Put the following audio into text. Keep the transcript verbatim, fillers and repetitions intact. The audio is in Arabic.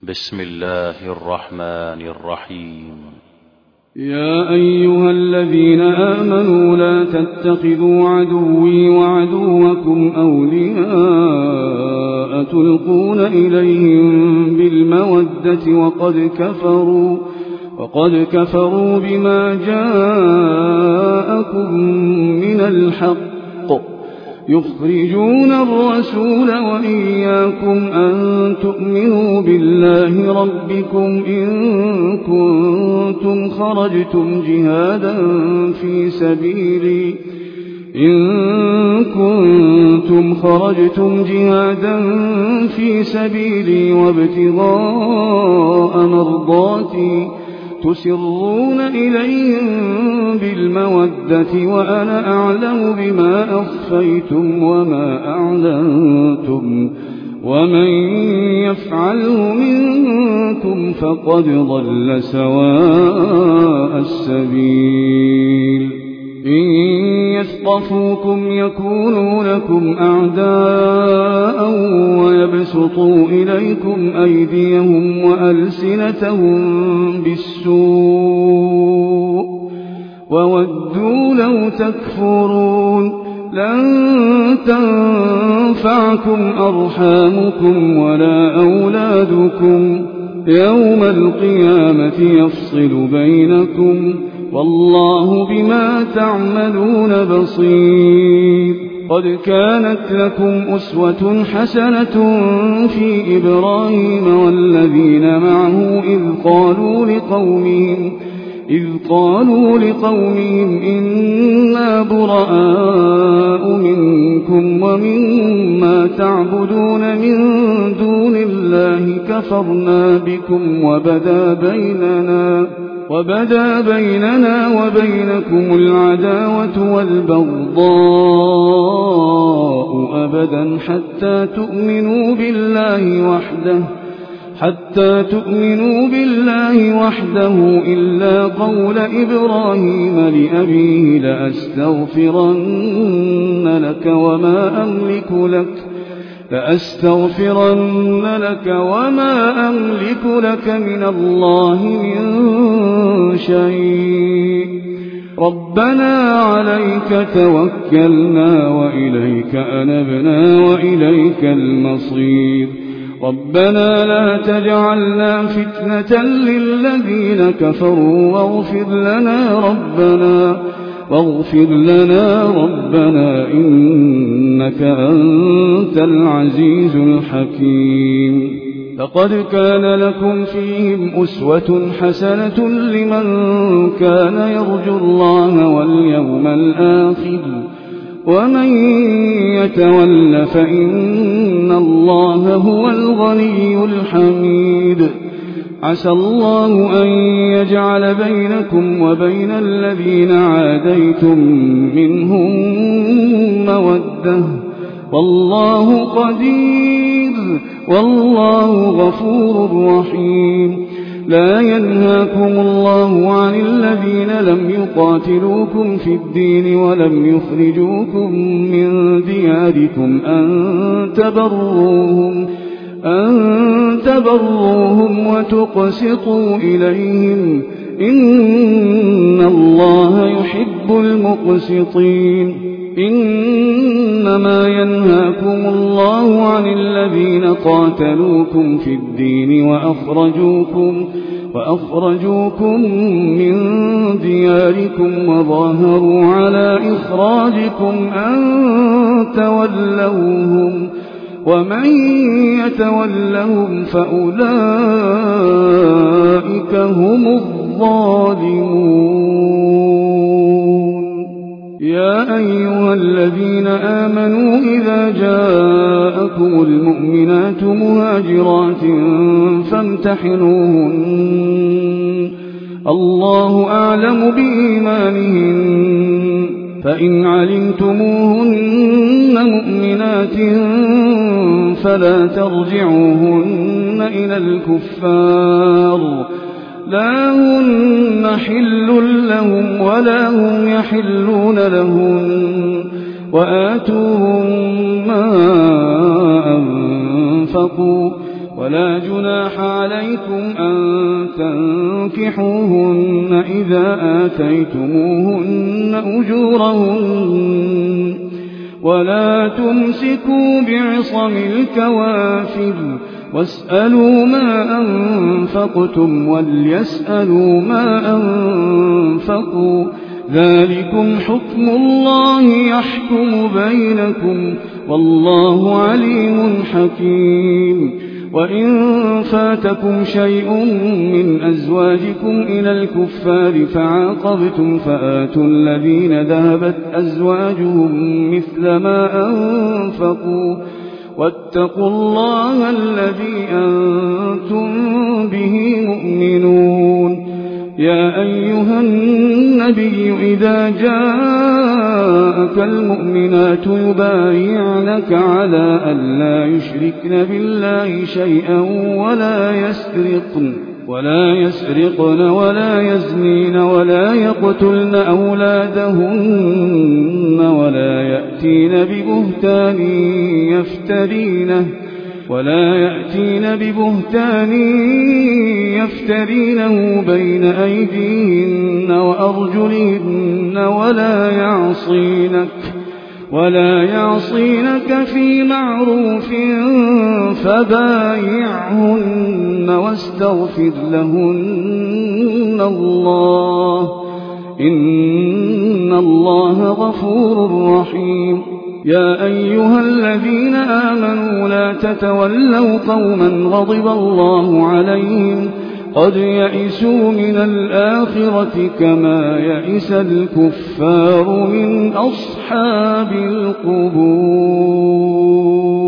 بسم الله الرحمن الرحيم. يا أيها الذين آمنوا لا تتخذوا عدوي وعدوكم أولياء تلقون إليهم بالمودة وقد كفروا وقد كفروا بما جاءكم من الحق يخرجون الرسول وإياكم أن تؤمنوا بالله ربكم إن كنتم خرجتم جهادا في سبيلي إن كنتم خرجتم جهادا في سبيلي وابتغاء مرضاتي تسرون إليهم بالمودة وأنا أعلم بما أخفيتم وما أعلنتم ومن يفعله منكم فقد ضل سواء السبيل. إن يثقفوكم يكونوا لكم أعداء ويبسطوا إليكم أيديهم وألسنتهم بالسوء وودوا لو تكفرون. لن تنفعكم أرحامكم ولا أولادكم يوم القيامة يفصل بينكم والله بما تعملون بصير. قد كانت لكم أسوة حسنة في إبراهيم والذين معه إذ قالوا لقومهم إذ قالوا لقومهم إنا براء منكم ومما تعبدون من دون الله كفرنا بكم وبدا بيننا وبدا بيننا وبينكم العداوة والبغضاء أبدا حتى تؤمنوا بالله وحده حتى تؤمنوا بالله وحده إلا قول إبراهيم لأبيه لأستغفرن لك وما أملك لك لأستغفرن لك وما أملك لك من الله من شيء. ربنا عليك توكلنا وإليك أنبنا وإليك المصير. ربنا لا تجعلنا فتنة للذين كفروا واغفر لنا ربنا واغفر لنا ربنا إنك أنت العزيز الحكيم. لقد كان لكم فيهم أسوة حسنة لمن كان يرجو الله واليوم الآخر ومن يتول فإن الله هو الغني الحميد. عسى الله أن يجعل بينكم وبين الذين عاديتم منهم مودة والله قدير والله غفور رحيم. لا ينهاكم الله عن الذين لم يقاتلوكم في الدين ولم يخرجوكم من دياركم أن تبروهم أن تبروهم وتقسطوا إليهم إن الله يحب المقسطين. إنما ينهاكم الله عن الذين قاتلوكم في الدين وأخرجوكم وأخرجوكم من دياركم وظاهروا على إخراجكم أن تولوهم ومن يتولهم فأولئك هم الظالمون. يا أيها الذين آمنوا إذا جاءكم المؤمنات مهاجرات فامتحنوهن الله أعلم بإيمانهن فإن علمتموهن مؤمنات فلا ترجعوهن إلى الكفار لا هن حل لهم ولا هم يحلون لهم وآتوهم ما أنفقوا ولا جناح عليكم أن تنكحوهن إذا آتيتموهن أجورهن ولا تمسكوا بعصم الكوافر واسألوا ما أنفقتم وليسألوا ما أنفقوا ذلكم حكم الله يحكم بينكم والله عليم حكيم. وإن فاتكم شيء من أزواجكم إلى الكفار فعاقبتم فآتوا الذين ذهبت أزواجهم مثل ما أنفقوا واتقوا الله الذي أنتم به مؤمنون. يا أيها النبي إذا جاءك المؤمنات يبايعنك على أن لا يشركن بالله شيئا ولا يسرقن ولا يسرقن ولا يزنين ولا يقتلن أولادهن ولا يأتين ببهتان يفترينه ولا يأتين ببهتان يفترينه بين أيديهن وأرجلهن ولا يعصينك ولا يعصينك في معروف فبايعهن واستغفر لهن الله إن الله غفور رحيم. يا أيها الذين آمنوا لا تتولوا قوما غضب الله عليهم قد يئسوا من الآخرة كما يئس الكفار من أصحاب القبور.